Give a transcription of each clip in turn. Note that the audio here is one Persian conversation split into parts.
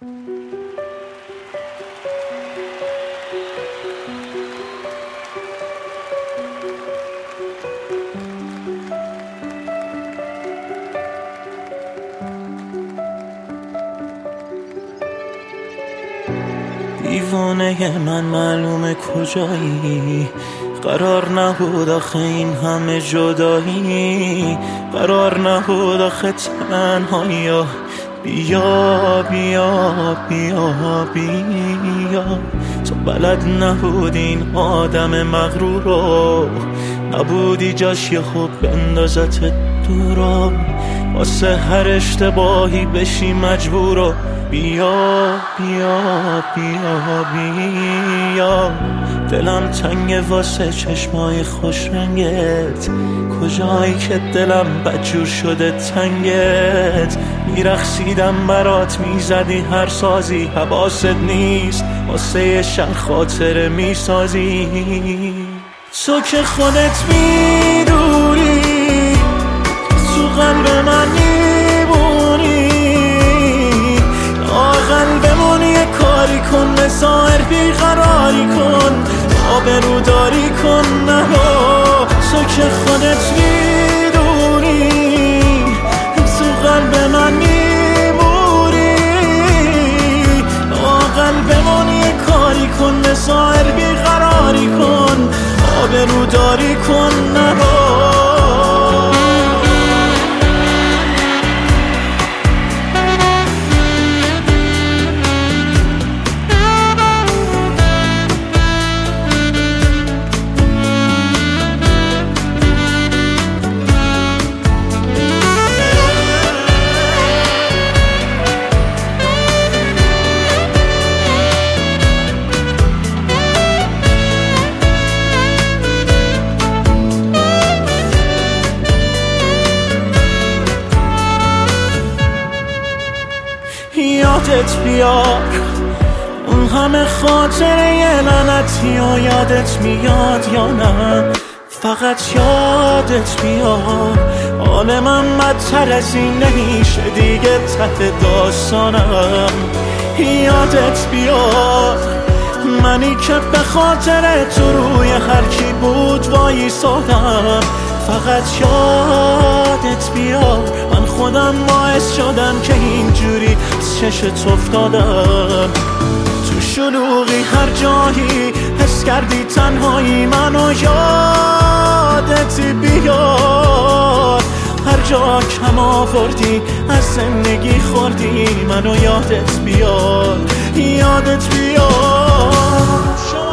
دیوانه من معلومه کجایی، قرار نبود آخه این همه جدایی، قرار نبود آخه تنهایی. بیا بیا بیا بیا، تو بلد نبودی این آدم مغرور رو، نبودی جاش یه خوب بندازت دورا، واسه هر اشتباهی بشی مجبورو. بیا بیا بیا بیا، دلم تنگه واسه چشمای خوش رنگت، کجایی که دلم بدجور شده تنگت. میرقصیدم برات، میزدی هر سازی، حواست نیست واسه یه شب خاطره میسازی. تو که خودت میدونی تو قلب من میمونی، قلبمون یه کاری کن، مسائر بیقراری کن، آبروداری کن نرو. تو که خودت میدونی تو قلب من میمونی، قلبمون یه کاری کن، مسائر بیقراری کن، آبروداری کن نرو. یادت بیار اون همه خاطره یه لعنتی و یادت میاد یا نه؟ فقط یادت بیار حال من بدتر از این نمیشه دیگه ته داستانم. یادت بیار منی که به خاطر تو روی هر کی بود وایسادم. فقط یادت بیار من خودم باعث شدم که اینجوری از چشت افتادم. تو شلوغی هر جایی حس کردی تنهایی، منو یادت بیار. هر جا کم آوردی از زندگی خوردی، منو یادت بیار. یادت بیار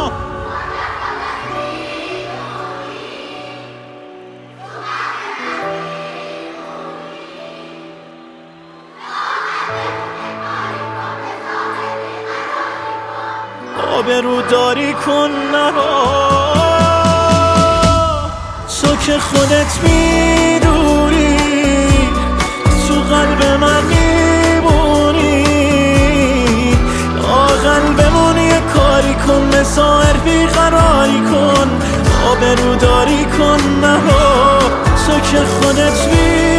آبروداری کن نرو. تو که خودت میدونی تو قلب من میمونی، قلبمون یه کاری کن، مسائر بیقراری کن، آبروداری کن نرو. تو که خودت میدونی